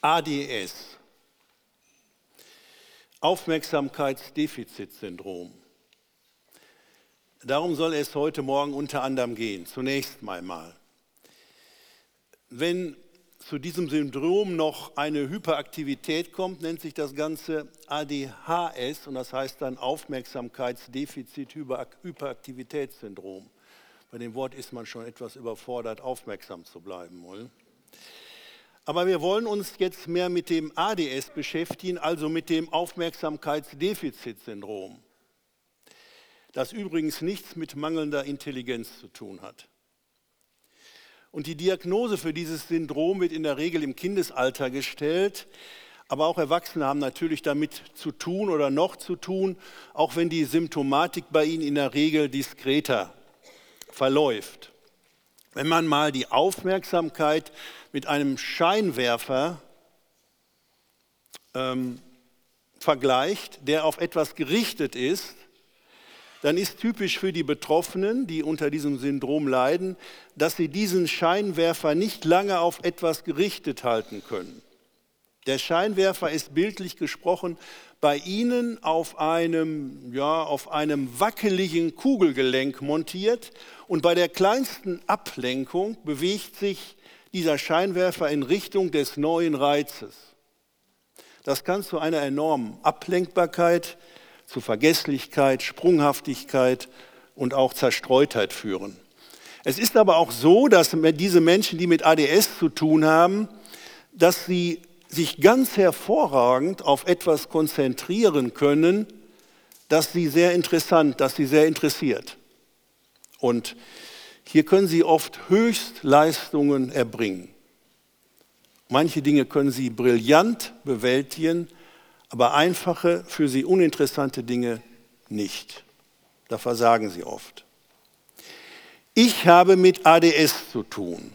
ADS, Aufmerksamkeitsdefizitsyndrom. Darum soll es heute Morgen unter anderem gehen, zunächst einmal. Wenn zu diesem Syndrom noch eine Hyperaktivität kommt, nennt sich das Ganze ADHS und das heißt dann Aufmerksamkeitsdefizit-Hyperaktivitätssyndrom. Bei dem Wort ist man schon etwas überfordert, aufmerksam zu bleiben. Aber wir wollen uns jetzt mehr mit dem ADS beschäftigen, also mit dem Aufmerksamkeitsdefizitsyndrom, das übrigens nichts mit mangelnder Intelligenz zu tun hat. Und die Diagnose für dieses Syndrom wird in der Regel im Kindesalter gestellt, aber auch Erwachsene haben natürlich damit zu tun oder noch zu tun, auch wenn die Symptomatik bei ihnen in der Regel diskreter verläuft. Wenn man mal die Aufmerksamkeit mit einem Scheinwerfer vergleicht, der auf etwas gerichtet ist, dann ist typisch für die Betroffenen, die unter diesem Syndrom leiden, dass sie diesen Scheinwerfer nicht lange auf etwas gerichtet halten können. Der Scheinwerfer ist bildlich gesprochen bei ihnen auf einem wackeligen Kugelgelenk montiert und bei der kleinsten Ablenkung bewegt sich dieser Scheinwerfer in Richtung des neuen Reizes. Das kann zu einer enormen Ablenkbarkeit, zu Vergesslichkeit, Sprunghaftigkeit und auch Zerstreutheit führen. Es ist aber auch so, dass diese Menschen, die mit ADS zu tun haben, dass sie sich ganz hervorragend auf etwas konzentrieren können, das sie sehr interessiert. Und hier können sie oft Höchstleistungen erbringen. Manche Dinge können sie brillant bewältigen, aber einfache, für sie uninteressante Dinge nicht. Da versagen sie oft. Ich habe mit ADS zu tun.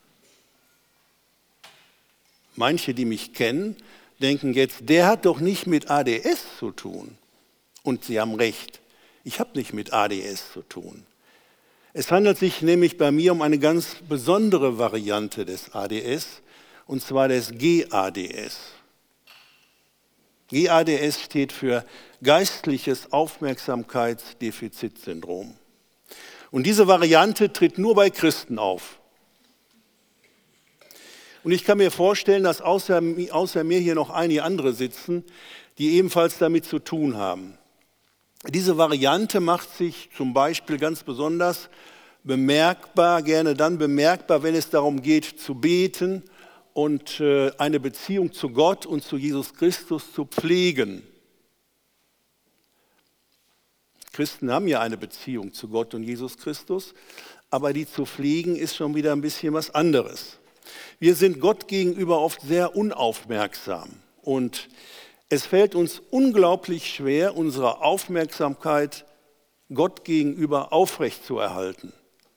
Manche, die mich kennen, denken jetzt, der hat doch nicht mit ADS zu tun. Und sie haben recht, ich habe nicht mit ADS zu tun. Es handelt sich nämlich bei mir um eine ganz besondere Variante des ADS, und zwar des GADS. GADS steht für geistliches Aufmerksamkeitsdefizitsyndrom. Und diese Variante tritt nur bei Christen auf. Und ich kann mir vorstellen, dass außer mir hier noch einige andere sitzen, die ebenfalls damit zu tun haben. Diese Variante macht sich zum Beispiel ganz besonders bemerkbar, gerne dann bemerkbar, wenn es darum geht zu beten und eine Beziehung zu Gott und zu Jesus Christus zu pflegen. Christen haben ja eine Beziehung zu Gott und Jesus Christus, aber die zu pflegen ist schon wieder ein bisschen was anderes. Wir sind Gott gegenüber oft sehr unaufmerksam und es fällt uns unglaublich schwer, unsere Aufmerksamkeit Gott gegenüber aufrechtzuerhalten.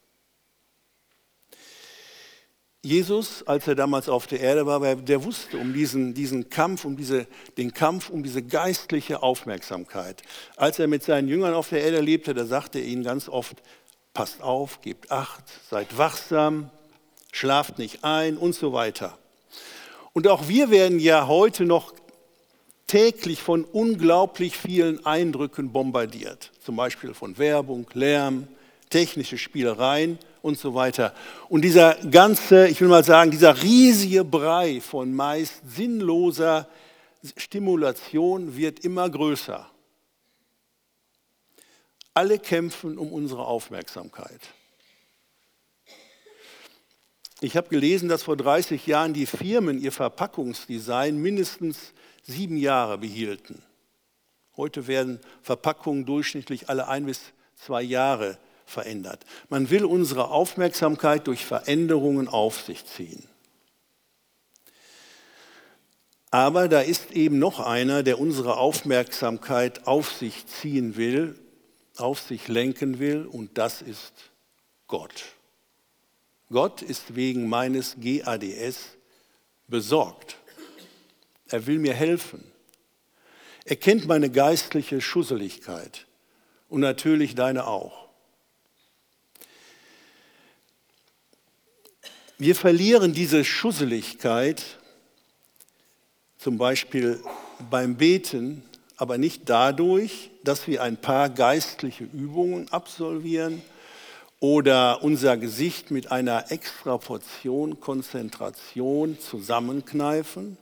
Jesus, als er damals auf der Erde war, der wusste um den Kampf um diese geistliche Aufmerksamkeit. Als er mit seinen Jüngern auf der Erde lebte, da sagte er ihnen ganz oft, passt auf, gebt Acht, seid wachsam, schlaft nicht ein und so weiter. Und auch wir werden ja heute noch täglich von unglaublich vielen Eindrücken bombardiert. Zum Beispiel von Werbung, Lärm, technische Spielereien und so weiter. Und dieser riesige Brei von meist sinnloser Stimulation wird immer größer. Alle kämpfen um unsere Aufmerksamkeit. Ich habe gelesen, dass vor 30 Jahren die Firmen ihr Verpackungsdesign mindestens 7 Jahre behielten. Heute werden Verpackungen durchschnittlich alle 1 bis 2 Jahre verändert. Man will unsere Aufmerksamkeit durch Veränderungen auf sich ziehen. Aber da ist eben noch einer, der unsere Aufmerksamkeit auf sich ziehen will, auf sich lenken will, und das ist Gott. Gott ist wegen meines GADS besorgt. Er will mir helfen. Er kennt meine geistliche Schusseligkeit und natürlich deine auch. Wir verlieren diese Schusseligkeit, zum Beispiel beim Beten, aber nicht dadurch, dass wir ein paar geistliche Übungen absolvieren oder unser Gesicht mit einer extra Portion Konzentration zusammenkneifen.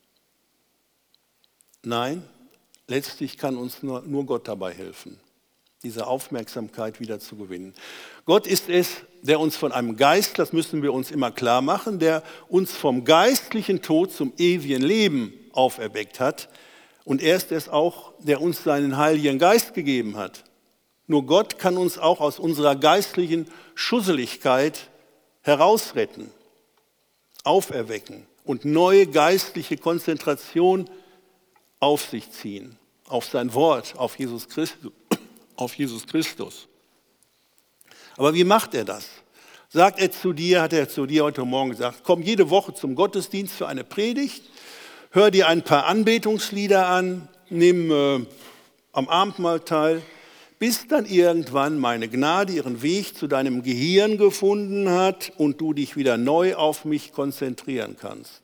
Nein, letztlich kann uns nur Gott dabei helfen, diese Aufmerksamkeit wieder zu gewinnen. Gott ist es, der uns von einem Geist, das müssen wir uns immer klar machen, der uns vom geistlichen Tod zum ewigen Leben auferweckt hat. Und er ist es auch, der uns seinen Heiligen Geist gegeben hat. Nur Gott kann uns auch aus unserer geistlichen Schusseligkeit herausretten, auferwecken und neue geistliche Konzentration auf sich ziehen, auf sein Wort, auf Jesus Christus. Aber wie macht er das? Sagt er zu dir, hat er zu dir heute Morgen gesagt, komm jede Woche zum Gottesdienst für eine Predigt, hör dir ein paar Anbetungslieder an, nimm am Abendmahl teil, bis dann irgendwann meine Gnade ihren Weg zu deinem Gehirn gefunden hat und du dich wieder neu auf mich konzentrieren kannst.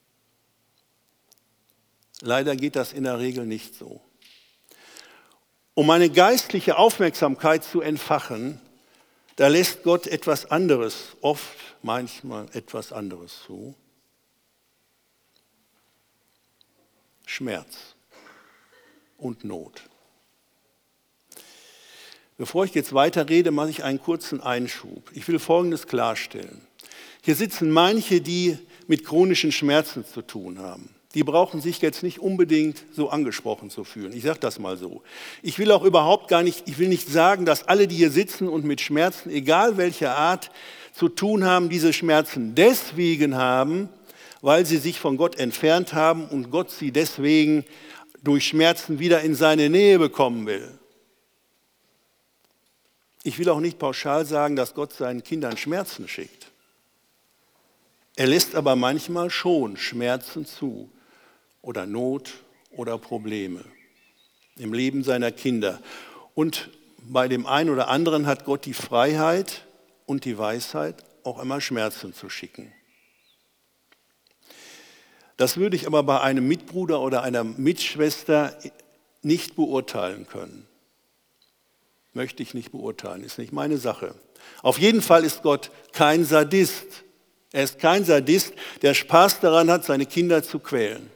Leider geht das in der Regel nicht so. Um eine geistliche Aufmerksamkeit zu entfachen, da lässt Gott etwas anderes, oft, manchmal etwas anderes zu. Schmerz und Not. Bevor ich jetzt weiterrede, mache ich einen kurzen Einschub. Ich will Folgendes klarstellen. Hier sitzen manche, die mit chronischen Schmerzen zu tun haben. Die brauchen sich jetzt nicht unbedingt so angesprochen zu fühlen. Ich sage das mal so. Ich will auch überhaupt gar nicht, ich will nicht sagen, dass alle, die hier sitzen und mit Schmerzen, egal welcher Art, zu tun haben, diese Schmerzen deswegen haben, weil sie sich von Gott entfernt haben und Gott sie deswegen durch Schmerzen wieder in seine Nähe bekommen will. Ich will auch nicht pauschal sagen, dass Gott seinen Kindern Schmerzen schickt. Er lässt aber manchmal schon Schmerzen zu oder Not oder Probleme im Leben seiner Kinder. Und bei dem einen oder anderen hat Gott die Freiheit und die Weisheit, auch einmal Schmerzen zu schicken. Das würde ich aber bei einem Mitbruder oder einer Mitschwester nicht beurteilen können. Möchte ich nicht beurteilen, ist nicht meine Sache. Auf jeden Fall ist Gott kein Sadist. Er ist kein Sadist, der Spaß daran hat, seine Kinder zu quälen.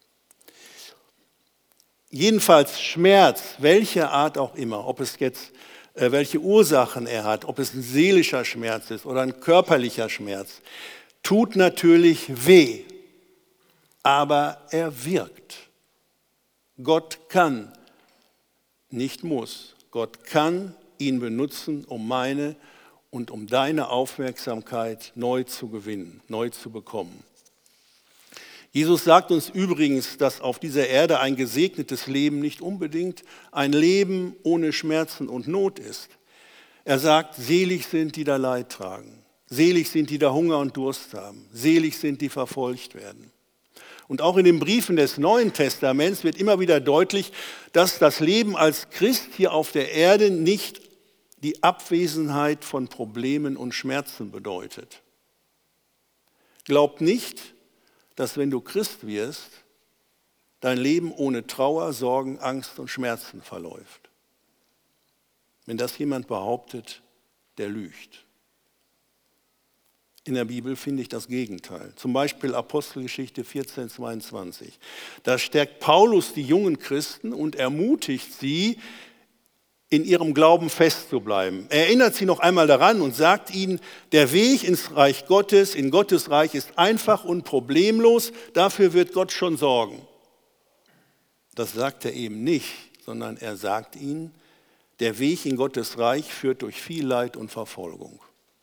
Jedenfalls Schmerz, welcher Art auch immer, ob es jetzt welche Ursachen er hat, ob es ein seelischer Schmerz ist oder ein körperlicher Schmerz, tut natürlich weh, aber er wirkt. Gott kann, nicht muss, Gott kann ihn benutzen, um meine und um deine Aufmerksamkeit neu zu gewinnen, neu zu bekommen. Jesus sagt uns übrigens, dass auf dieser Erde ein gesegnetes Leben nicht unbedingt ein Leben ohne Schmerzen und Not ist. Er sagt, selig sind, die da Leid tragen. Selig sind, die da Hunger und Durst haben. Selig sind, die verfolgt werden. Und auch in den Briefen des Neuen Testaments wird immer wieder deutlich, dass das Leben als Christ hier auf der Erde nicht die Abwesenheit von Problemen und Schmerzen bedeutet. Glaubt nicht, dass wenn du Christ wirst, dein Leben ohne Trauer, Sorgen, Angst und Schmerzen verläuft. Wenn das jemand behauptet, der lügt. In der Bibel finde ich das Gegenteil. Zum Beispiel Apostelgeschichte 14,22. Da stärkt Paulus die jungen Christen und ermutigt sie, in ihrem Glauben festzubleiben. Er erinnert sie noch einmal daran und sagt ihnen, der Weg ins Reich Gottes, in Gottes Reich ist einfach und problemlos, dafür wird Gott schon sorgen. Das sagt er eben nicht, sondern er sagt ihnen, der Weg in Gottes Reich führt durch viel Leid und Verfolgung.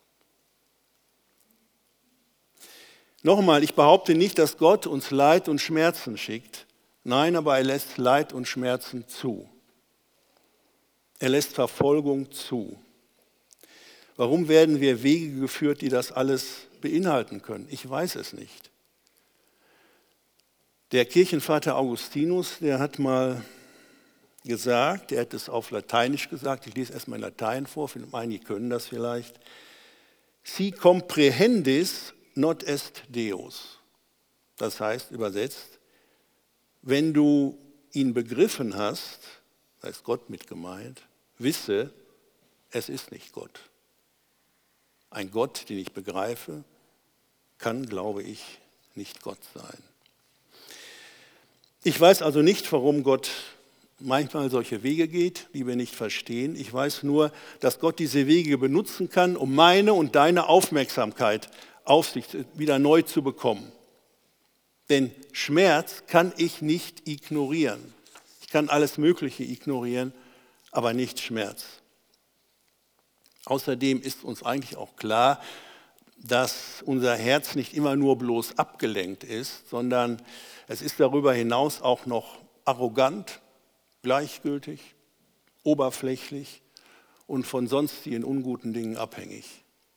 Nochmal, ich behaupte nicht, dass Gott uns Leid und Schmerzen schickt. Nein, aber er lässt Leid und Schmerzen zu. Er lässt Verfolgung zu. Warum werden wir Wege geführt, die das alles beinhalten können? Ich weiß es nicht. Der Kirchenvater Augustinus, der hat mal gesagt, er hat es auf Lateinisch gesagt, ich lese erstmal in Latein vor, einige können das vielleicht. Si comprehendis not est Deus. Das heißt übersetzt, wenn du ihn begriffen hast, da ist Gott mit gemeint, wisse, es ist nicht Gott. Ein Gott, den ich begreife, kann, glaube ich, nicht Gott sein. Ich weiß also nicht, warum Gott manchmal solche Wege geht, die wir nicht verstehen. Ich weiß nur, dass Gott diese Wege benutzen kann, um meine und deine Aufmerksamkeit auf sich wieder neu zu bekommen. Denn Schmerz kann ich nicht ignorieren. Ich kann alles Mögliche ignorieren, aber nicht Schmerz. Außerdem ist uns eigentlich auch klar, dass unser Herz nicht immer nur bloß abgelenkt ist, sondern es ist darüber hinaus auch noch arrogant, gleichgültig, oberflächlich und von sonstigen unguten Dingen abhängig.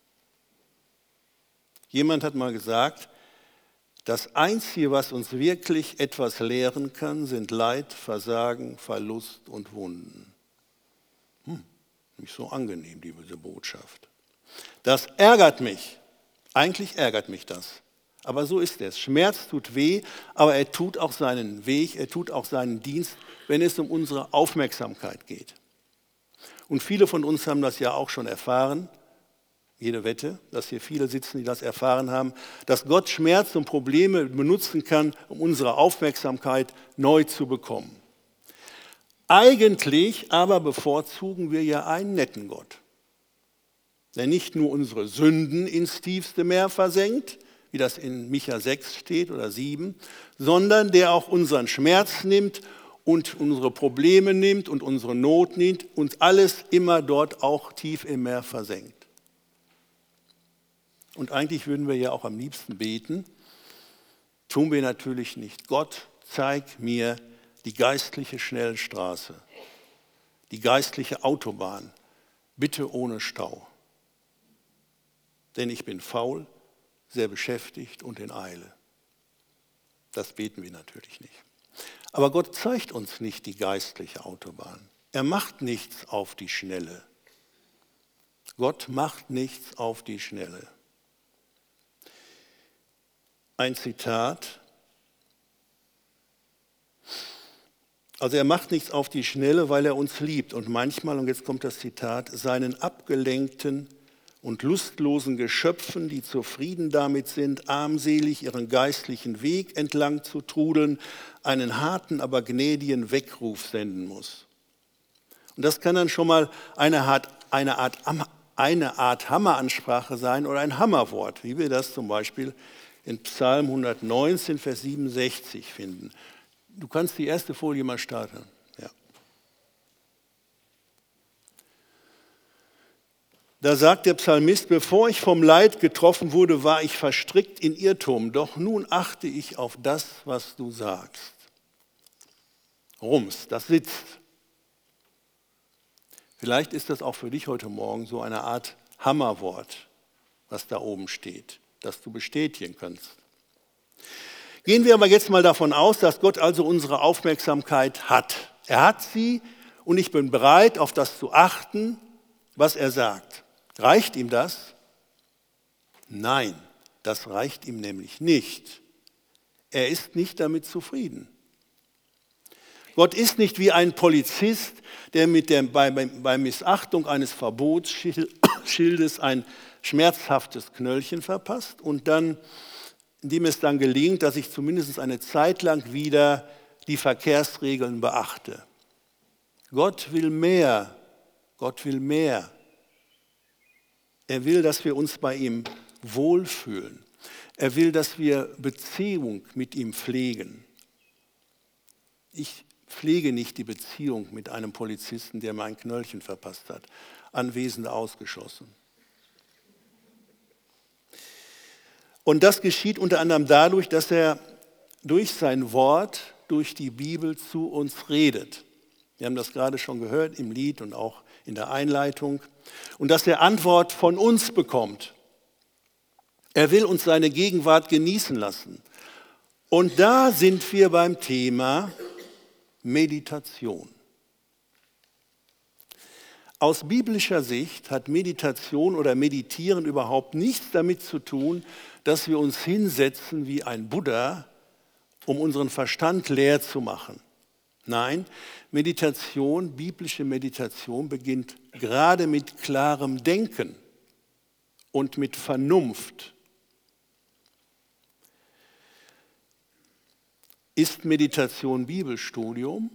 Jemand hat mal gesagt, das Einzige, was uns wirklich etwas lehren kann, sind Leid, Versagen, Verlust und Wunden. Nicht so angenehm, diese Botschaft. Das ärgert mich. Eigentlich ärgert mich das. Aber so ist es. Schmerz tut weh, aber er tut auch seinen Weg, er tut auch seinen Dienst, wenn es um unsere Aufmerksamkeit geht. Und viele von uns haben das ja auch schon erfahren. Jede Wette, dass hier viele sitzen, die das erfahren haben, dass Gott Schmerz und Probleme benutzen kann, um unsere Aufmerksamkeit neu zu bekommen. Eigentlich aber bevorzugen wir ja einen netten Gott, der nicht nur unsere Sünden ins tiefste Meer versenkt, wie das in Micha 6 steht oder 7, sondern der auch unseren Schmerz nimmt und unsere Probleme nimmt und unsere Not nimmt und alles immer dort auch tief im Meer versenkt. Und eigentlich würden wir ja auch am liebsten beten, tun wir natürlich nicht. Gott, zeig mir die geistliche Schnellstraße, die geistliche Autobahn, bitte ohne Stau. Denn ich bin faul, sehr beschäftigt und in Eile. Das beten wir natürlich nicht. Aber Gott zeigt uns nicht die geistliche Autobahn. Er macht nichts auf die Schnelle. Gott macht nichts auf die Schnelle. Ein Zitat. Also er macht nichts auf die Schnelle, weil er uns liebt und manchmal, und jetzt kommt das Zitat, seinen abgelenkten und lustlosen Geschöpfen, die zufrieden damit sind, armselig ihren geistlichen Weg entlang zu trudeln, einen harten, aber gnädigen Weckruf senden muss. Und das kann dann schon mal eine Art Hammeransprache sein oder ein Hammerwort, wie wir das zum Beispiel in Psalm 119, Vers 67 finden. Du kannst die erste Folie mal starten. Ja. Da sagt der Psalmist, bevor ich vom Leid getroffen wurde, war ich verstrickt in Irrtum, doch nun achte ich auf das, was du sagst. Rums, das sitzt. Vielleicht ist das auch für dich heute Morgen so eine Art Hammerwort, was da oben steht, das du bestätigen kannst. Gehen wir aber jetzt mal davon aus, dass Gott also unsere Aufmerksamkeit hat. Er hat sie und ich bin bereit, auf das zu achten, was er sagt. Reicht ihm das? Nein, das reicht ihm nämlich nicht. Er ist nicht damit zufrieden. Gott ist nicht wie ein Polizist, der bei Missachtung eines Verbotsschildes ein schmerzhaftes Knöllchen verpasst und dann, indem es dann gelingt, dass ich zumindest eine Zeit lang wieder die Verkehrsregeln beachte. Gott will mehr. Gott will mehr. Er will, dass wir uns bei ihm wohlfühlen. Er will, dass wir Beziehung mit ihm pflegen. Ich pflege nicht die Beziehung mit einem Polizisten, der mir ein Knöllchen verpasst hat. Anwesende ausgeschlossen. Und das geschieht unter anderem dadurch, dass er durch sein Wort, durch die Bibel zu uns redet. Wir haben das gerade schon gehört im Lied und auch in der Einleitung. Und dass er Antwort von uns bekommt. Er will uns seine Gegenwart genießen lassen. Und da sind wir beim Thema Meditation. Aus biblischer Sicht hat Meditation oder Meditieren überhaupt nichts damit zu tun, dass wir uns hinsetzen wie ein Buddha um unseren Verstand leer zu machen. Nein, Meditation, biblische Meditation beginnt gerade mit klarem Denken und mit Vernunft. Ist Meditation Bibelstudium?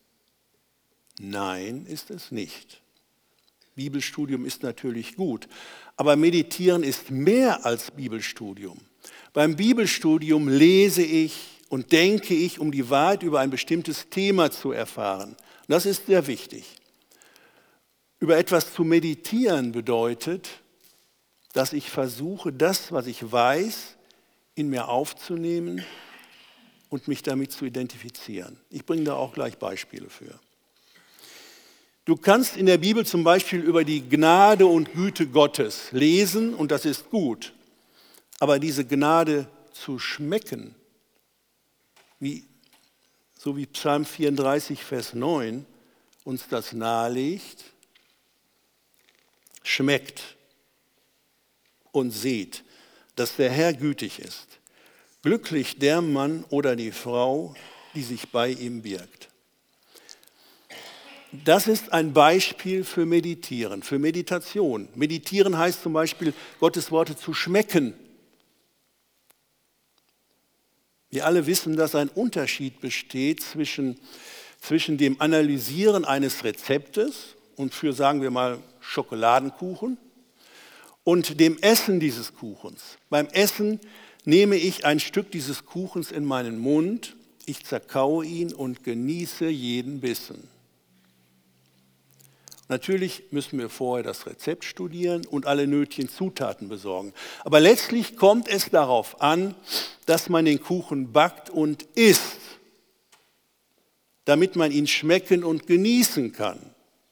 Nein, ist es nicht. Bibelstudium ist natürlich gut, aber Meditieren ist mehr als Bibelstudium. Beim Bibelstudium lese ich und denke ich, um die Wahrheit über ein bestimmtes Thema zu erfahren. Das ist sehr wichtig. Über etwas zu meditieren bedeutet, dass ich versuche, das, was ich weiß, in mir aufzunehmen und mich damit zu identifizieren. Ich bringe da auch gleich Beispiele für. Du kannst in der Bibel zum Beispiel über die Gnade und Güte Gottes lesen und das ist gut. Aber diese Gnade zu schmecken, so wie Psalm 34, Vers 9 uns das nahelegt, schmeckt und seht, dass der Herr gütig ist. Glücklich der Mann oder die Frau, die sich bei ihm birgt. Das ist ein Beispiel für Meditieren, für Meditation. Meditieren heißt zum Beispiel, Gottes Worte zu schmecken. Wir alle wissen, dass ein Unterschied besteht zwischen dem Analysieren eines Rezeptes und für, sagen wir mal, Schokoladenkuchen und dem Essen dieses Kuchens. Beim Essen nehme ich ein Stück dieses Kuchens in meinen Mund, ich zerkaue ihn und genieße jeden Bissen. Natürlich müssen wir vorher das Rezept studieren und alle nötigen Zutaten besorgen. Aber letztlich kommt es darauf an, dass man den Kuchen backt und isst, damit man ihn schmecken und genießen kann.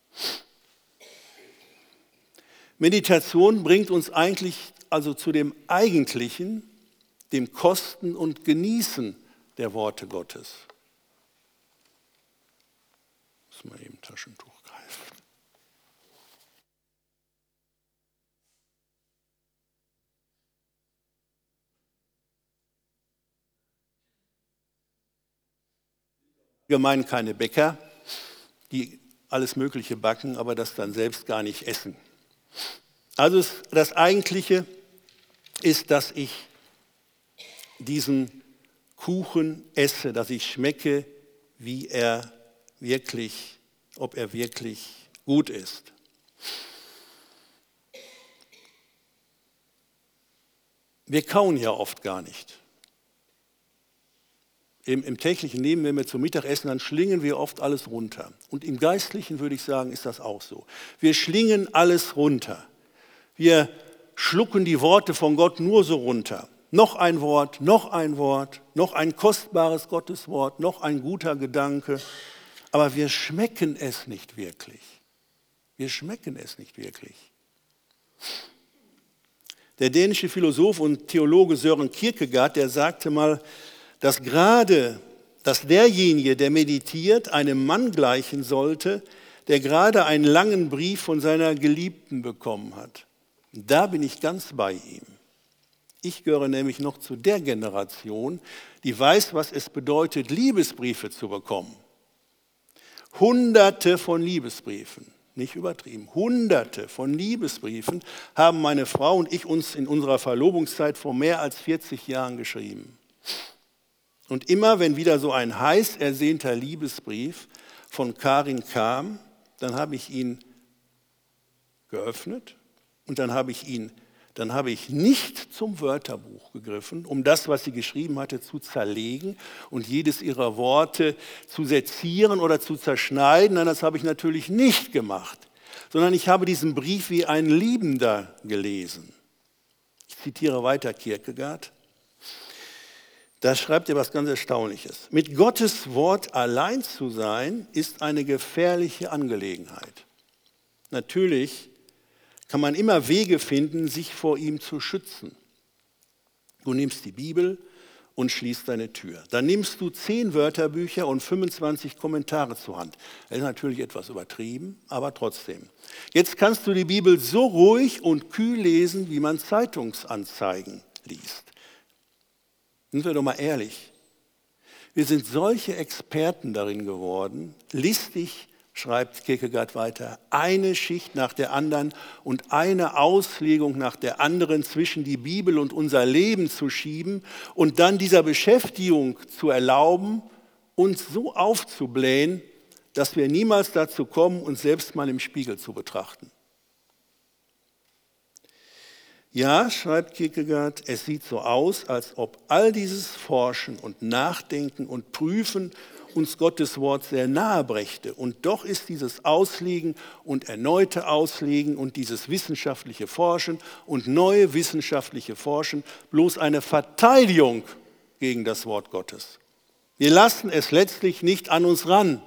Meditation bringt uns eigentlich also zu dem Eigentlichen, dem Kosten und Genießen der Worte Gottes. Ich muss mal eben ein Taschentuch greifen. Allgemein keine Bäcker, die alles Mögliche backen, aber das dann selbst gar nicht essen. Also das Eigentliche ist, dass ich diesen Kuchen esse, dass ich schmecke, ob er wirklich gut ist. Wir kauen ja oft gar nicht. Im täglichen Leben, wenn wir zum Mittag essen, dann schlingen wir oft alles runter. Und im Geistlichen würde ich sagen, ist das auch so. Wir schlingen alles runter. Wir schlucken die Worte von Gott nur so runter. Noch ein Wort, noch ein kostbares Gotteswort, noch ein guter Gedanke. Aber wir schmecken es nicht wirklich. Wir schmecken es nicht wirklich. Der dänische Philosoph und Theologe Søren Kierkegaard, der sagte mal, dass derjenige, der meditiert, einem Mann gleichen sollte, der gerade einen langen Brief von seiner Geliebten bekommen hat. Da bin ich ganz bei ihm. Ich gehöre nämlich noch zu der Generation, die weiß, was es bedeutet, Liebesbriefe zu bekommen. Hunderte von Liebesbriefen, nicht übertrieben, Hunderte von Liebesbriefen haben meine Frau und ich uns in unserer Verlobungszeit vor mehr als 40 Jahren geschrieben. Und immer, wenn wieder so ein heiß ersehnter Liebesbrief von Karin kam, dann habe ich ihn geöffnet und dann habe ich nicht zum Wörterbuch gegriffen, um das, was sie geschrieben hatte, zu zerlegen und jedes ihrer Worte zu sezieren oder zu zerschneiden. Nein, das habe ich natürlich nicht gemacht, sondern ich habe diesen Brief wie ein Liebender gelesen. Ich zitiere weiter Kierkegaard. Da schreibt er was ganz Erstaunliches. Mit Gottes Wort allein zu sein, ist eine gefährliche Angelegenheit. Natürlich kann man immer Wege finden, sich vor ihm zu schützen. Du nimmst die Bibel und schließt deine Tür. Dann nimmst du 10 Wörterbücher und 25 Kommentare zur Hand. Das ist natürlich etwas übertrieben, aber trotzdem. Jetzt kannst du die Bibel so ruhig und kühl lesen, wie man Zeitungsanzeigen liest. Sind wir doch mal ehrlich. Wir sind solche Experten darin geworden, listig, schreibt Kierkegaard weiter, eine Schicht nach der anderen und eine Auslegung nach der anderen zwischen die Bibel und unser Leben zu schieben und dann dieser Beschäftigung zu erlauben, uns so aufzublähen, dass wir niemals dazu kommen, uns selbst mal im Spiegel zu betrachten. Ja, schreibt Kierkegaard, es sieht so aus, als ob all dieses Forschen und Nachdenken und Prüfen uns Gottes Wort sehr nahe brächte. Und doch ist dieses Auslegen und erneute Auslegen und dieses wissenschaftliche Forschen und neue wissenschaftliche Forschen bloß eine Verteidigung gegen das Wort Gottes. Wir lassen es letztlich nicht an uns ran.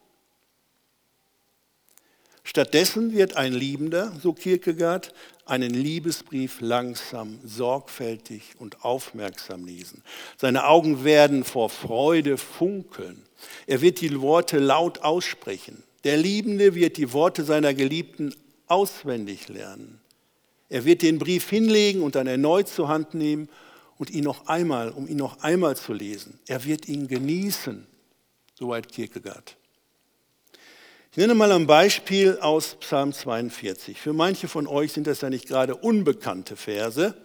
Stattdessen wird ein Liebender, so Kierkegaard, einen Liebesbrief langsam, sorgfältig und aufmerksam lesen. Seine Augen werden vor Freude funkeln. Er wird die Worte laut aussprechen. Der Liebende wird die Worte seiner Geliebten auswendig lernen. Er wird den Brief hinlegen und dann erneut zur Hand nehmen und um ihn noch einmal zu lesen. Er wird ihn genießen, soweit Kierkegaard. Ich nenne mal ein Beispiel aus Psalm 42. Für manche von euch sind das ja nicht gerade unbekannte Verse.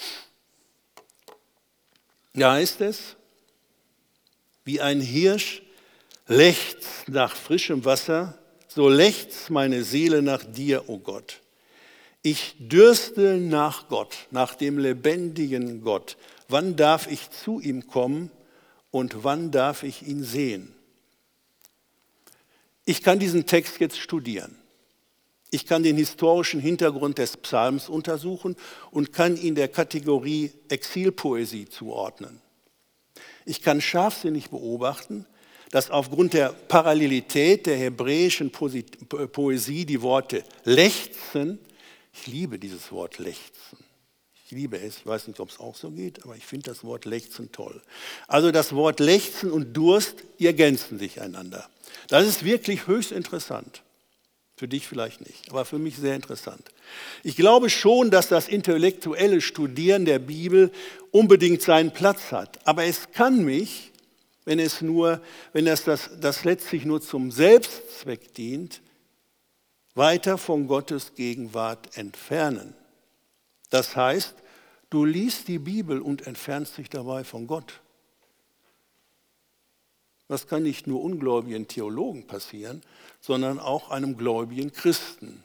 Da heißt es, wie ein Hirsch lechzt nach frischem Wasser, so lechzt meine Seele nach dir, o Gott. Ich dürste nach Gott, nach dem lebendigen Gott. Wann darf ich zu ihm kommen und wann darf ich ihn sehen? Ich kann diesen Text jetzt studieren. Ich kann den historischen Hintergrund des Psalms untersuchen und kann ihn der Kategorie Exilpoesie zuordnen. Ich kann scharfsinnig beobachten, dass aufgrund der Parallelität der hebräischen Poesie die Worte lechzen, ich liebe dieses Wort lechzen, ich liebe es, ich weiß nicht, ob es auch so geht, aber ich finde das Wort lechzen toll. Also das Wort lechzen und Durst, die ergänzen sich einander. Das ist wirklich höchst interessant. Für dich vielleicht nicht, aber für mich sehr interessant. Ich glaube schon, dass das intellektuelle Studieren der Bibel unbedingt seinen Platz hat. Aber es kann mich, wenn das letztlich nur zum Selbstzweck dient, weiter von Gottes Gegenwart entfernen. Das heißt, du liest die Bibel und entfernst dich dabei von Gott. Das kann nicht nur ungläubigen Theologen passieren, sondern auch einem gläubigen Christen.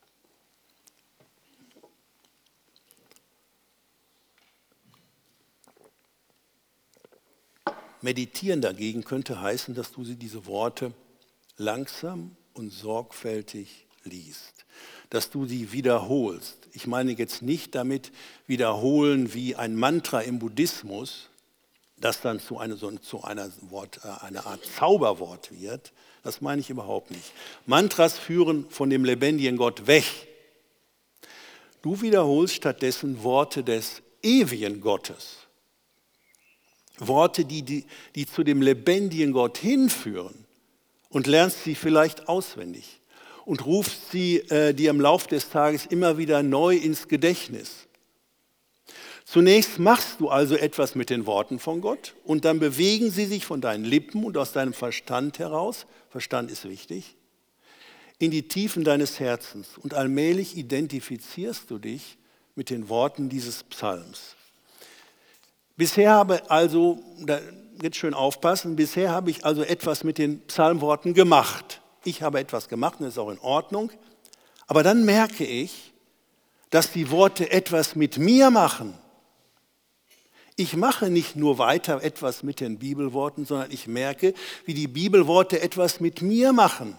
Meditieren dagegen könnte heißen, dass du diese Worte langsam und sorgfältig liest, dass du sie wiederholst. Ich meine jetzt nicht damit wiederholen wie ein Mantra im Buddhismus, das dann zu einer Art Zauberwort wird, das meine ich überhaupt nicht. Mantras führen von dem lebendigen Gott weg. Du wiederholst stattdessen Worte des ewigen Gottes. Worte, die zu dem lebendigen Gott hinführen und lernst sie vielleicht auswendig und rufst sie dir im Laufe des Tages immer wieder neu ins Gedächtnis. Zunächst machst du also etwas mit den Worten von Gott und dann bewegen sie sich von deinen Lippen und aus deinem Verstand heraus, Verstand ist wichtig, in die Tiefen deines Herzens und allmählich identifizierst du dich mit den Worten dieses Psalms. Bisher habe jetzt schön aufpassen, bisher habe ich also etwas mit den Psalmworten gemacht. Ich habe etwas gemacht und das ist auch in Ordnung, aber dann merke ich, dass die Worte etwas mit mir machen. Ich mache nicht nur weiter etwas mit den Bibelworten, sondern ich merke, wie die Bibelworte etwas mit mir machen.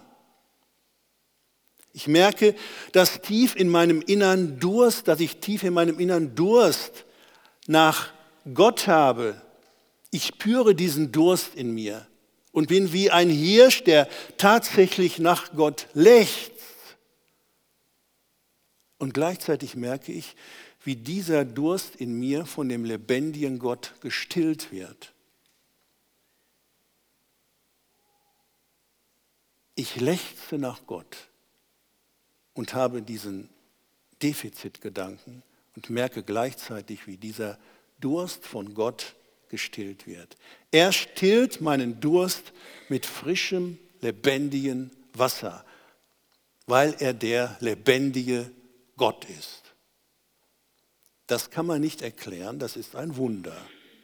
Ich merke, dass ich tief in meinem Innern Durst nach Gott habe. Ich spüre diesen Durst in mir und bin wie ein Hirsch, der tatsächlich nach Gott lechzt. Und gleichzeitig merke ich, wie dieser Durst in mir von dem lebendigen Gott gestillt wird. Ich lechze nach Gott und habe diesen Defizitgedanken und merke gleichzeitig, wie dieser Durst von Gott gestillt wird. Er stillt meinen Durst mit frischem, lebendigem Wasser, weil er der lebendige Gott ist. Das kann man nicht erklären, das ist ein Wunder.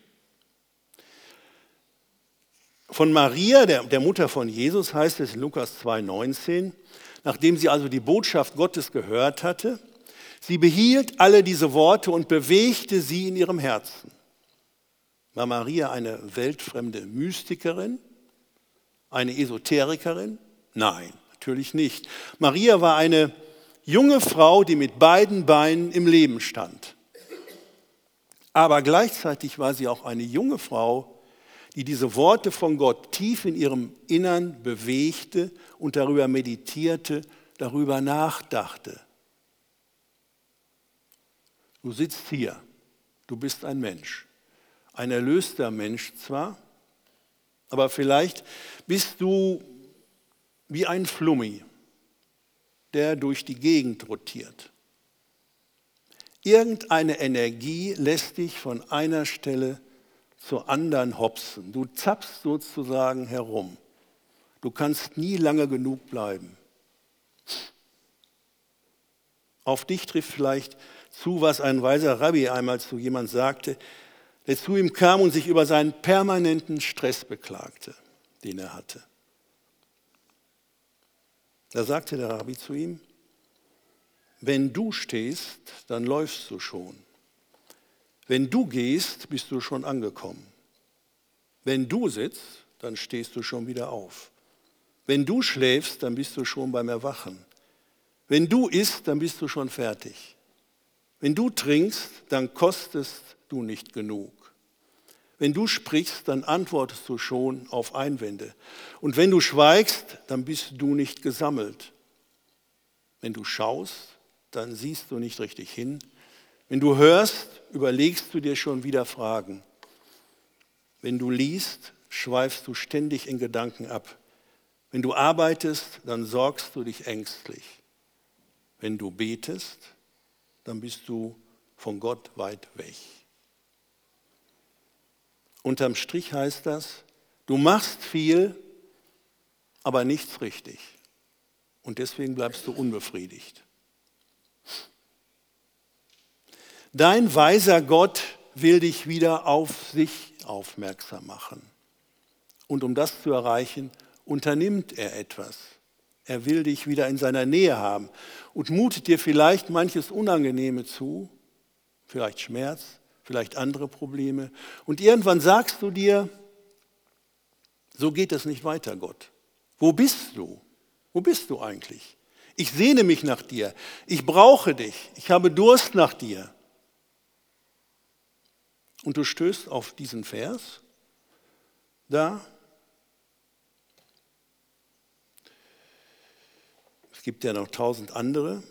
Von Maria, der Mutter von Jesus, heißt es in Lukas 2,19, nachdem sie also die Botschaft Gottes gehört hatte, sie behielt alle diese Worte und bewegte sie in ihrem Herzen. War Maria eine weltfremde Mystikerin, eine Esoterikerin? Nein, natürlich nicht. Maria war eine junge Frau, die mit beiden Beinen im Leben stand. Aber gleichzeitig war sie auch eine junge Frau, die diese Worte von Gott tief in ihrem Innern bewegte und darüber meditierte, darüber nachdachte. Du sitzt hier, du bist ein Mensch, ein erlöster Mensch zwar, aber vielleicht bist du wie ein Flummi, der durch die Gegend rotiert. Irgendeine Energie lässt dich von einer Stelle zur anderen hopsen. Du zappst sozusagen herum. Du kannst nie lange genug bleiben. Auf dich trifft vielleicht zu, was ein weiser Rabbi einmal zu jemand sagte, der zu ihm kam und sich über seinen permanenten Stress beklagte, den er hatte. Da sagte der Rabbi zu ihm: Wenn du stehst, dann läufst du schon. Wenn du gehst, bist du schon angekommen. Wenn du sitzt, dann stehst du schon wieder auf. Wenn du schläfst, dann bist du schon beim Erwachen. Wenn du isst, dann bist du schon fertig. Wenn du trinkst, dann kostest du nicht genug. Wenn du sprichst, dann antwortest du schon auf Einwände. Und wenn du schweigst, dann bist du nicht gesammelt. Wenn du schaust, dann siehst du nicht richtig hin. Wenn du hörst, überlegst du dir schon wieder Fragen. Wenn du liest, schweifst du ständig in Gedanken ab. Wenn du arbeitest, dann sorgst du dich ängstlich. Wenn du betest, dann bist du von Gott weit weg. Unterm Strich heißt das, du machst viel, aber nichts richtig. Und deswegen bleibst du unbefriedigt. Dein weiser Gott will dich wieder auf sich aufmerksam machen. Und um das zu erreichen, unternimmt er etwas. Er will dich wieder in seiner Nähe haben und mutet dir vielleicht manches Unangenehme zu, vielleicht Schmerz, vielleicht andere Probleme. Und irgendwann sagst du dir, so geht es nicht weiter, Gott. Wo bist du? Wo bist du eigentlich? Ich sehne mich nach dir. Ich brauche dich. Ich habe Durst nach dir. Und du stößt auf diesen Vers da. Es gibt ja noch 1000 andere.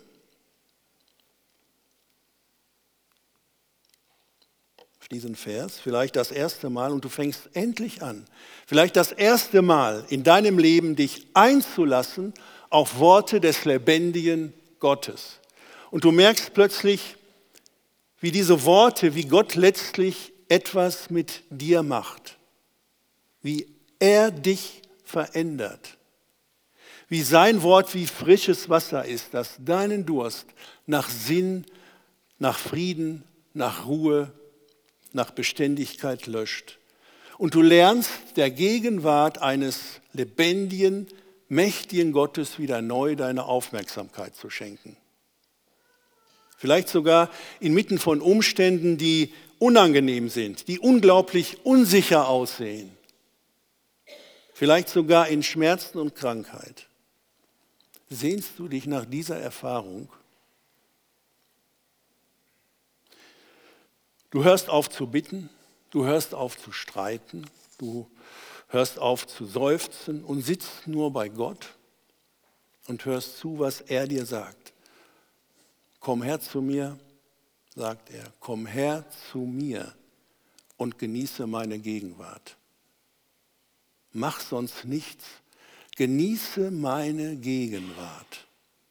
Auf diesen Vers, vielleicht das erste Mal, und du fängst endlich an, vielleicht das erste Mal in deinem Leben dich einzulassen auf Worte des lebendigen Gottes. Und du merkst plötzlich, wie diese Worte, wie Gott letztlich etwas mit dir macht, wie er dich verändert, wie sein Wort wie frisches Wasser ist, das deinen Durst nach Sinn, nach Frieden, nach Ruhe, nach Beständigkeit löscht. Und du lernst der Gegenwart eines lebendigen, mächtigen Gottes wieder neu deine Aufmerksamkeit zu schenken. Vielleicht sogar inmitten von Umständen, die unangenehm sind, die unglaublich unsicher aussehen. Vielleicht sogar in Schmerzen und Krankheit. Sehnst du dich nach dieser Erfahrung? Du hörst auf zu bitten, du hörst auf zu streiten, du hörst auf zu seufzen und sitzt nur bei Gott und hörst zu, was er dir sagt. Komm her zu mir, sagt er, komm her zu mir und genieße meine Gegenwart. Mach sonst nichts, genieße meine Gegenwart.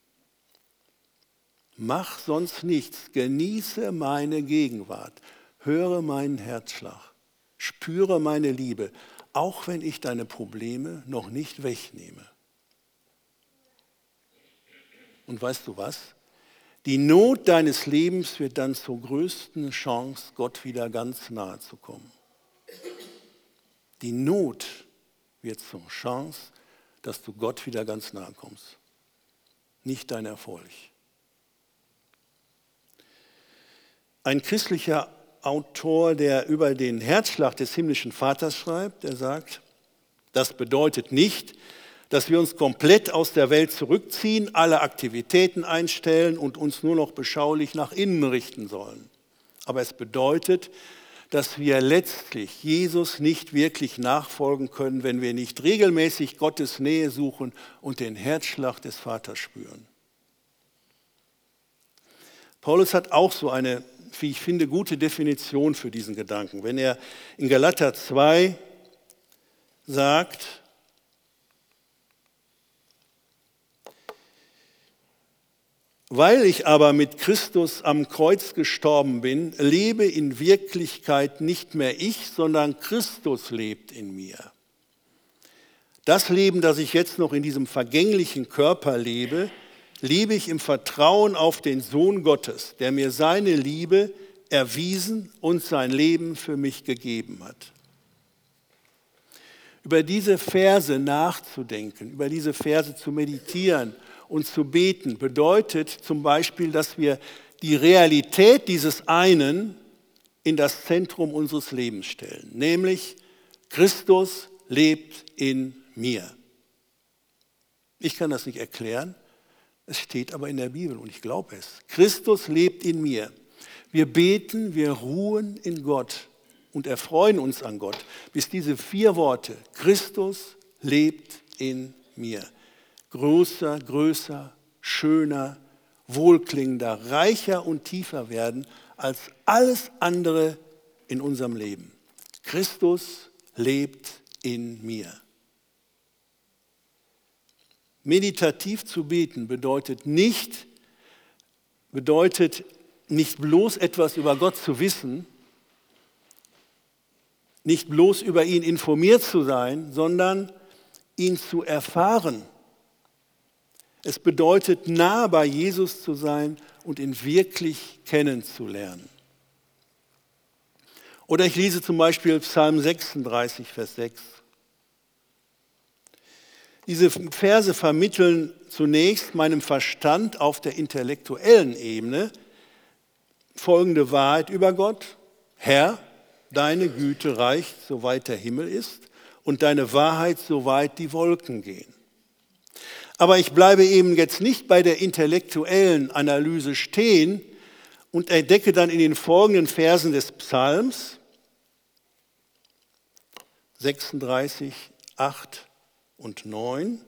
Mach sonst nichts, genieße meine Gegenwart. Höre meinen Herzschlag. Spüre meine Liebe, auch wenn ich deine Probleme noch nicht wegnehme. Und weißt du was? Die Not deines Lebens wird dann zur größten Chance, Gott wieder ganz nahe zu kommen. Die Not wird zur Chance, dass du Gott wieder ganz nahe kommst. Nicht dein Erfolg. Ein christlicher Autor, der über den Herzschlag des himmlischen Vaters schreibt, der sagt, das bedeutet nicht, dass wir uns komplett aus der Welt zurückziehen, alle Aktivitäten einstellen und uns nur noch beschaulich nach innen richten sollen. Aber es bedeutet, dass wir letztlich Jesus nicht wirklich nachfolgen können, wenn wir nicht regelmäßig Gottes Nähe suchen und den Herzschlag des Vaters spüren. Paulus hat auch so eine, wie ich finde, gute Definition für diesen Gedanken. Wenn er in Galater 2 sagt, weil ich aber mit Christus am Kreuz gestorben bin, lebe in Wirklichkeit nicht mehr ich, sondern Christus lebt in mir. Das Leben, das ich jetzt noch in diesem vergänglichen Körper lebe, lebe ich im Vertrauen auf den Sohn Gottes, der mir seine Liebe erwiesen und sein Leben für mich gegeben hat. Über diese Verse nachzudenken, über diese Verse zu meditieren und zu beten, bedeutet zum Beispiel, dass wir die Realität dieses einen in das Zentrum unseres Lebens stellen, nämlich Christus lebt in mir. Ich kann das nicht erklären, es steht aber in der Bibel und ich glaube es. Christus lebt in mir. Wir beten, wir ruhen in Gott und erfreuen uns an Gott, bis diese 4 Worte, Christus lebt in mir, größer, größer, schöner, wohlklingender, reicher und tiefer werden als alles andere in unserem Leben. Christus lebt in mir. Meditativ zu beten bedeutet nicht bloß etwas über Gott zu wissen, nicht bloß über ihn informiert zu sein, sondern ihn zu erfahren. Es bedeutet, nah bei Jesus zu sein und ihn wirklich kennenzulernen. Oder ich lese zum Beispiel Psalm 36, Vers 6. Diese Verse vermitteln zunächst meinem Verstand auf der intellektuellen Ebene folgende Wahrheit über Gott. Herr, deine Güte reicht, soweit der Himmel ist, und deine Wahrheit, soweit die Wolken gehen. Aber ich bleibe eben jetzt nicht bei der intellektuellen Analyse stehen und entdecke dann in den folgenden Versen des Psalms 36, 8 und 9.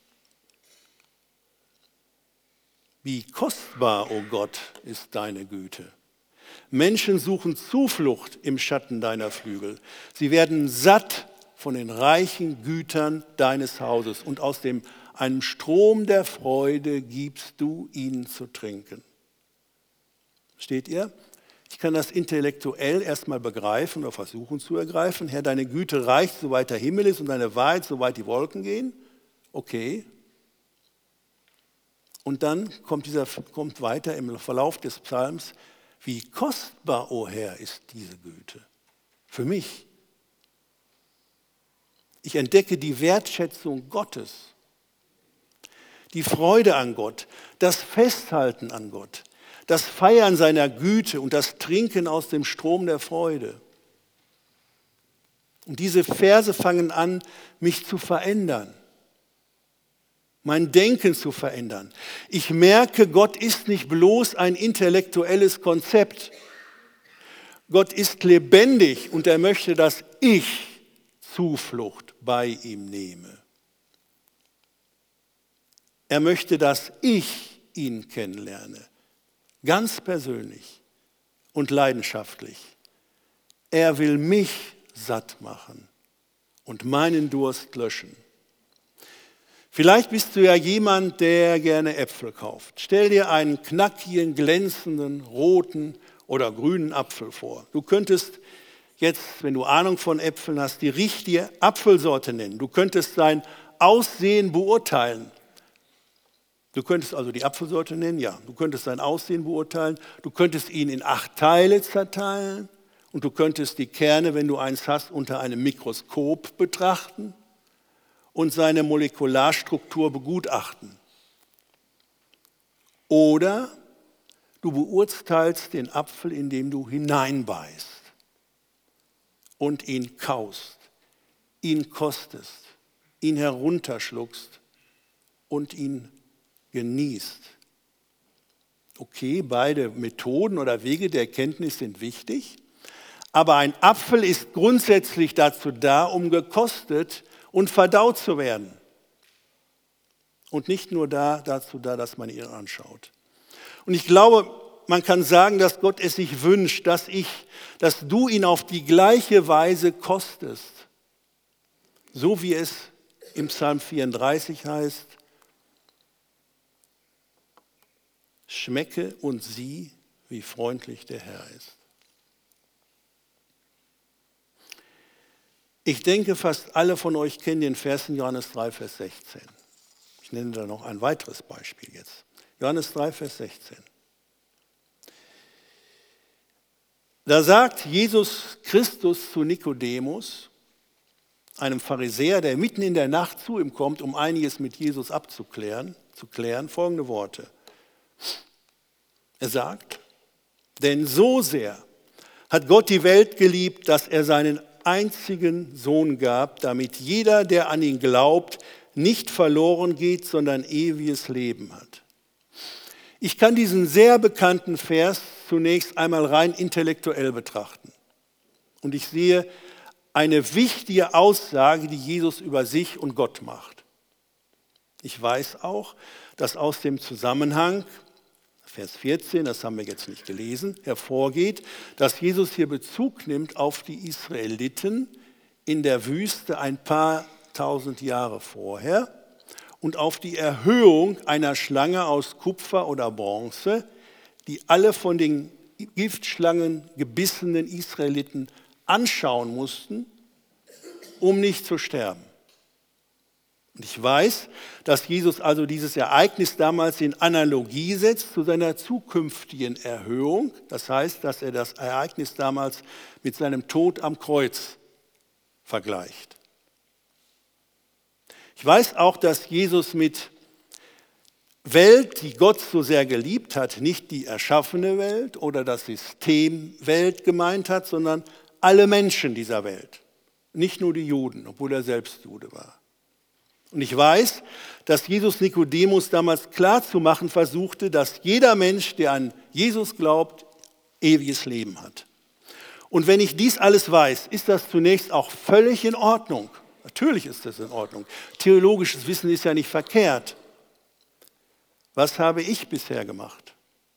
Wie kostbar, o Gott, ist deine Güte. Menschen suchen Zuflucht im Schatten deiner Flügel. Sie werden satt von den reichen Gütern deines Hauses und aus einem Strom der Freude gibst du ihnen zu trinken. Steht ihr? Ich kann das intellektuell erstmal begreifen oder versuchen zu ergreifen. Herr, deine Güte reicht, soweit der Himmel ist und deine Wahrheit, soweit die Wolken gehen. Okay. Und dann kommt weiter im Verlauf des Psalms, wie kostbar, o Herr, ist diese Güte. Für mich. Ich entdecke die Wertschätzung Gottes, die Freude an Gott, das Festhalten an Gott, das Feiern seiner Güte und das Trinken aus dem Strom der Freude. Und diese Verse fangen an, mich zu verändern, mein Denken zu verändern. Ich merke, Gott ist nicht bloß ein intellektuelles Konzept. Gott ist lebendig und er möchte, dass ich Zuflucht bei ihm nehme. Er möchte, dass ich ihn kennenlerne, ganz persönlich und leidenschaftlich. Er will mich satt machen und meinen Durst löschen. Vielleicht bist du ja jemand, der gerne Äpfel kauft. Stell dir einen knackigen, glänzenden, roten oder grünen Apfel vor. Du könntest jetzt, wenn du Ahnung von Äpfeln hast, die richtige Apfelsorte nennen. Du könntest sein Aussehen beurteilen. Du könntest also die Apfelsorte nennen, ja. Du könntest sein Aussehen beurteilen. Du könntest ihn in 8 Teile zerteilen. Und du könntest die Kerne, wenn du eins hast, unter einem Mikroskop betrachten und seine Molekularstruktur begutachten. Oder du beurteilst den Apfel, indem du hineinbeißt und ihn kaust, ihn kostest, ihn herunterschluckst und ihn genießt. Okay, beide Methoden oder Wege der Erkenntnis sind wichtig, aber ein Apfel ist grundsätzlich dazu da, um gekostet und verdaut zu werden. Und nicht nur dazu da, dass man ihn anschaut. Und ich glaube, man kann sagen, dass Gott es sich wünscht, dass du ihn auf die gleiche Weise kostest. So wie es im Psalm 34 heißt, schmecke und sieh, wie freundlich der Herr ist. Ich denke, fast alle von euch kennen den Vers in Johannes 3, Vers 16. Ich nenne da noch ein weiteres Beispiel jetzt. Johannes 3, Vers 16. Da sagt Jesus Christus zu Nikodemus, einem Pharisäer, der mitten in der Nacht zu ihm kommt, um einiges mit Jesus abzuklären, folgende Worte. Er sagt, denn so sehr hat Gott die Welt geliebt, dass er seinen einzigen Sohn gab, damit jeder, der an ihn glaubt, nicht verloren geht, sondern ewiges Leben hat. Ich kann diesen sehr bekannten Vers zunächst einmal rein intellektuell betrachten. Und ich sehe eine wichtige Aussage, die Jesus über sich und Gott macht. Ich weiß auch, dass aus dem Zusammenhang, Vers 14, das haben wir jetzt nicht gelesen, hervorgeht, dass Jesus hier Bezug nimmt auf die Israeliten in der Wüste ein paar tausend Jahre vorher und auf die Erhöhung einer Schlange aus Kupfer oder Bronze, die alle von den Giftschlangen gebissenen Israeliten anschauen mussten, um nicht zu sterben. Und ich weiß, dass Jesus also dieses Ereignis damals in Analogie setzt zu seiner zukünftigen Erhöhung. Das heißt, dass er das Ereignis damals mit seinem Tod am Kreuz vergleicht. Ich weiß auch, dass Jesus mit Welt, die Gott so sehr geliebt hat, nicht die erschaffene Welt oder das System Welt gemeint hat, sondern alle Menschen dieser Welt. Nicht nur die Juden, obwohl er selbst Jude war. Und ich weiß, dass Jesus Nikodemus damals klarzumachen versuchte, dass jeder Mensch, der an Jesus glaubt, ewiges Leben hat. Und wenn ich dies alles weiß, ist das zunächst auch völlig in Ordnung. Natürlich ist das in Ordnung. Theologisches Wissen ist ja nicht verkehrt. Was habe ich bisher gemacht?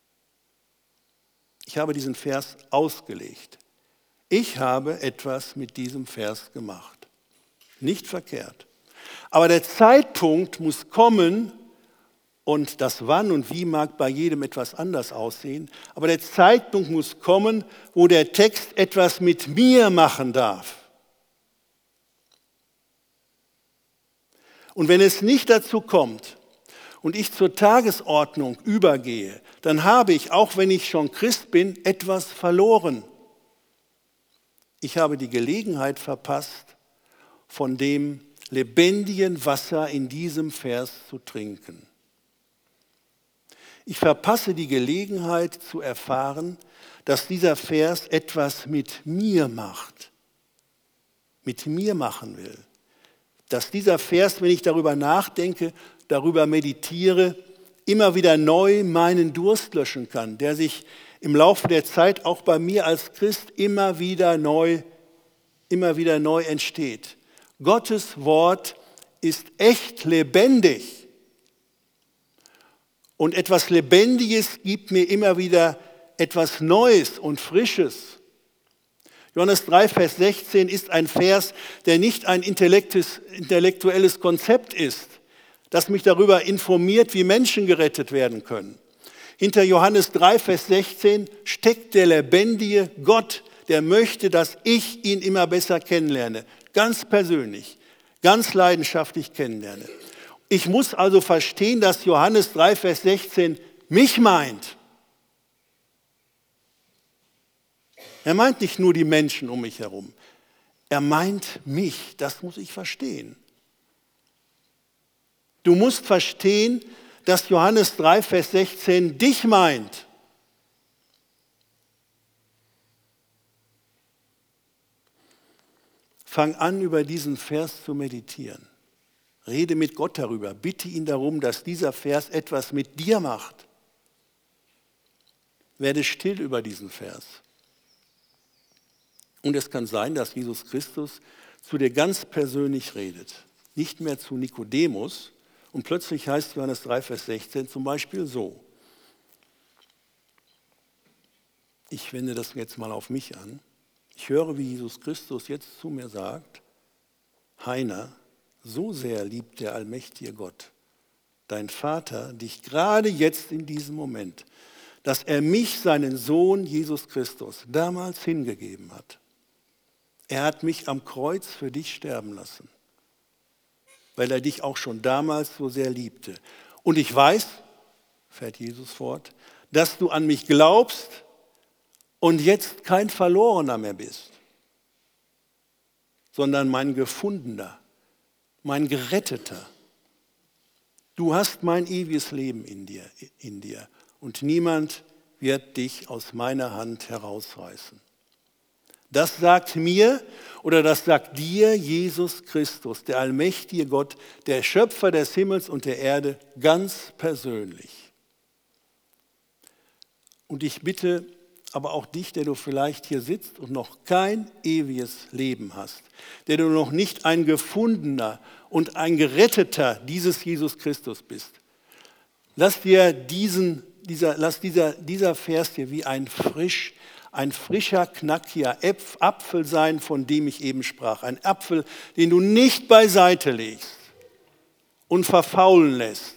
Ich habe diesen Vers ausgelegt. Ich habe etwas mit diesem Vers gemacht. Nicht verkehrt. Aber der Zeitpunkt muss kommen, und das Wann und Wie mag bei jedem etwas anders aussehen, aber der Zeitpunkt muss kommen, wo der Text etwas mit mir machen darf. Und wenn es nicht dazu kommt und ich zur Tagesordnung übergehe, dann habe ich, auch wenn ich schon Christ bin, etwas verloren. Ich habe die Gelegenheit verpasst, von dem lebendigen Wasser in diesem Vers zu trinken. Ich verpasse die Gelegenheit zu erfahren, dass dieser Vers etwas mit mir macht, mit mir machen will. Dass dieser Vers, wenn ich darüber nachdenke, darüber meditiere, immer wieder neu meinen Durst löschen kann, der sich im Laufe der Zeit auch bei mir als Christ immer wieder neu entsteht. Gottes Wort ist echt lebendig. Und etwas Lebendiges gibt mir immer wieder etwas Neues und Frisches. Johannes 3, Vers 16 ist ein Vers, der nicht ein intellektuelles Konzept ist, das mich darüber informiert, wie Menschen gerettet werden können. Hinter Johannes 3, Vers 16 steckt der lebendige Gott, der möchte, dass ich ihn immer besser kennenlerne. Ganz persönlich, ganz leidenschaftlich kennenlerne. Ich muss also verstehen, dass Johannes 3, Vers 16 mich meint. Er meint nicht nur die Menschen um mich herum. Er meint mich. Das muss ich verstehen. Du musst verstehen, dass Johannes 3, Vers 16 dich meint. Fang an, über diesen Vers zu meditieren. Rede mit Gott darüber. Bitte ihn darum, dass dieser Vers etwas mit dir macht. Werde still über diesen Vers. Und es kann sein, dass Jesus Christus zu dir ganz persönlich redet. Nicht mehr zu Nikodemus. Und plötzlich heißt Johannes 3, Vers 16 zum Beispiel so. Ich wende das jetzt mal auf mich an. Ich höre, wie Jesus Christus jetzt zu mir sagt, Heiner, so sehr liebt der allmächtige Gott, dein Vater, dich gerade jetzt in diesem Moment, dass er mich, seinen Sohn Jesus Christus, damals hingegeben hat. Er hat mich am Kreuz für dich sterben lassen, weil er dich auch schon damals so sehr liebte. Und ich weiß, fährt Jesus fort, dass du an mich glaubst und jetzt kein Verlorener mehr bist, sondern mein Gefundener, mein Geretteter. Du hast mein ewiges Leben in dir und niemand wird dich aus meiner Hand herausreißen. Das sagt mir oder das sagt dir Jesus Christus, der allmächtige Gott, der Schöpfer des Himmels und der Erde, ganz persönlich. Und ich bitte aber auch dich, der du vielleicht hier sitzt und noch kein ewiges Leben hast, der du noch nicht ein Gefundener und ein Geretteter dieses Jesus Christus bist. Lass dir dieser Vers hier wie ein frischer, knackiger Apfel sein, von dem ich eben sprach. Ein Apfel, den du nicht beiseite legst und verfaulen lässt,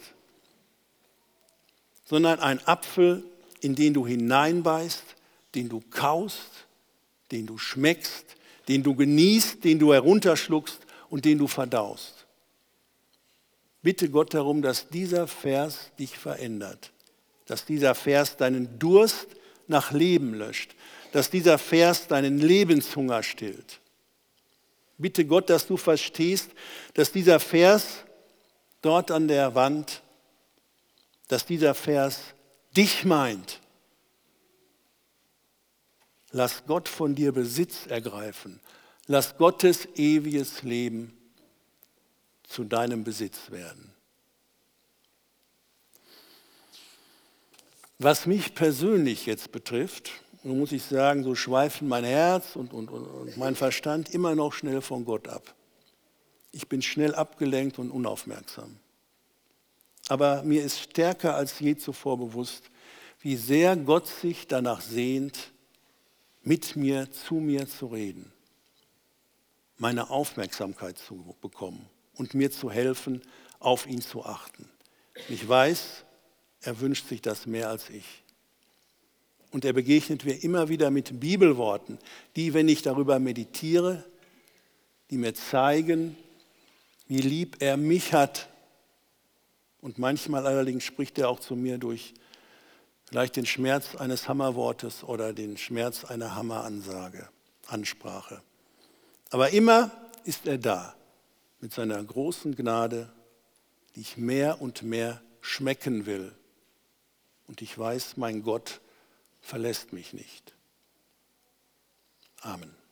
sondern ein Apfel, in den du hineinbeißt, den du kaust, den du schmeckst, den du genießt, den du herunterschluckst und den du verdaust. Bitte Gott darum, dass dieser Vers dich verändert, dass dieser Vers deinen Durst nach Leben löscht, dass dieser Vers deinen Lebenshunger stillt. Bitte Gott, dass du verstehst, dass dieser Vers dort an der Wand, dass dieser Vers dich meint. Lass Gott von dir Besitz ergreifen. Lass Gottes ewiges Leben zu deinem Besitz werden. Was mich persönlich jetzt betrifft, muss ich sagen, so schweifen mein Herz und mein Verstand immer noch schnell von Gott ab. Ich bin schnell abgelenkt und unaufmerksam. Aber mir ist stärker als je zuvor bewusst, wie sehr Gott sich danach sehnt, mit mir, zu mir zu reden, meine Aufmerksamkeit zu bekommen und mir zu helfen, auf ihn zu achten. Ich weiß, er wünscht sich das mehr als ich. Und er begegnet mir immer wieder mit Bibelworten, die, wenn ich darüber meditiere, die mir zeigen, wie lieb er mich hat. Und manchmal allerdings spricht er auch zu mir durch vielleicht den Schmerz eines Hammerwortes oder den Schmerz einer Ansprache. Aber immer ist er da mit seiner großen Gnade, die ich mehr und mehr schmecken will. Und ich weiß, mein Gott verlässt mich nicht. Amen.